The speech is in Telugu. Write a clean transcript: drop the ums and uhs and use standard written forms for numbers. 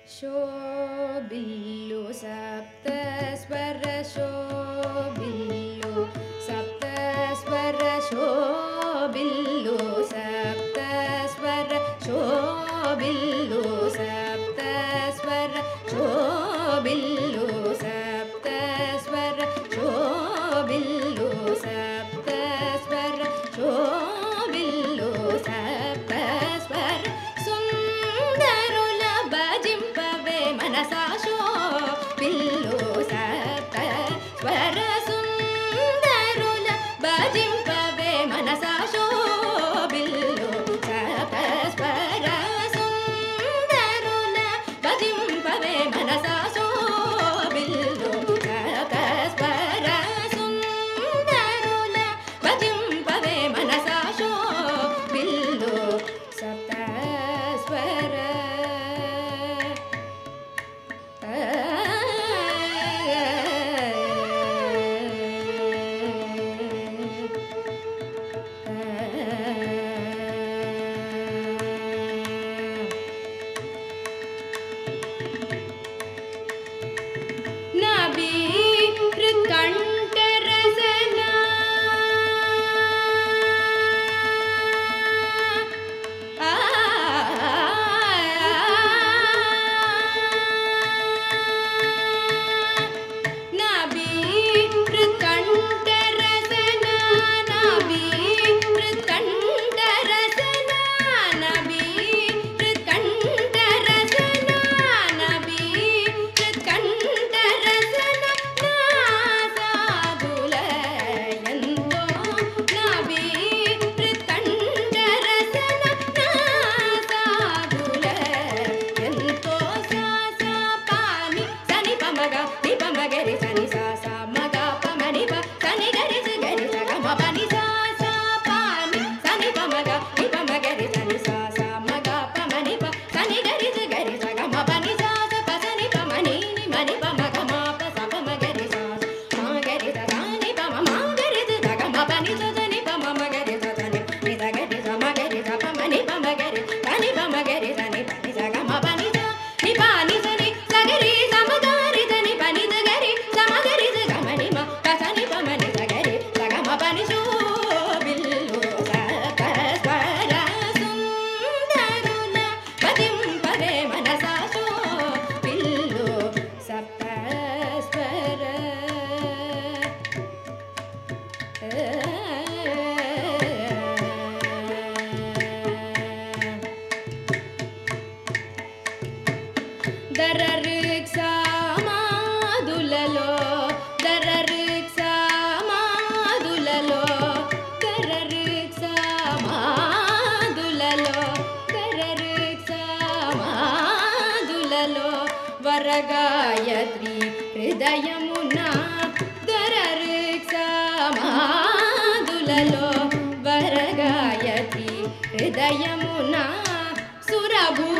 शोभिल्लु सप्तस्वर शोभिल्लु सप्तस्वर शोभिल्लु सप्तस्वर शोभिल्लु सप्तस्वर शोभिल्लु सप्तस्वर शोभिल्लु सप्तस्वर शोभिल्लु सप्तस्वर सुंदरुल भजिंपवे मनसा शोभिल्लु सप्तस्वर सुंदरुल भजिंपवे मनसा शोभिल्लु सप्तस्वर सुंदरुल भजिंपवे मनसा शोभिल्लु सप्तस्वर सुंदरुल भजिंपवे मनसा शोभिल्लु सप्तस्वर नबी हृत्कण्ठरसना नबी हृत्कण्ठरसना नबी हृत्कण्ठरसना नबी हृत्कण्ठरसना नबी हृत्कण्ठरसना नासादुल ఎంతో నబీ హృత్కण्ठरసన నాసాదుల ఎంతో సాసా పాని సని పమగ ని పమగరి సని సాసా మగ పమని ప సని గరి గరి సగ మ పని సాసా పాని సని పమగ ని పమగరి సని సాసా మగ పమని ప సని గరి సగ మ పని సాసా ప సని పమని ని మని పమగ మ ప స పమగరి సాసా మ గరి సని పమ మ గరి సగ మ పని సని పమ మ గరి సని ని సగరి స మ గరి స పమని పమగరి సని పమగరి సని పని సగ మ పని స ని పాని సని సగరి సమగరి సని పని సగరి సమగరి సగమని మ ప సని పమని సగరి సగ మ పని శోభిల్లు సప్తస్వర సుందరుల భజింపవే మనసా శోభిల్లు సప్తస్వర దరరిక్ సమాదులలో దరరిక్ సమాదులలో దరరిక్ సమాదులలో దరరిక్ సమాదులలో వరగాయత్రి హృదయమున దరరిక్ సమాదులలో వరగాయత్రి హృదయమున సురభూ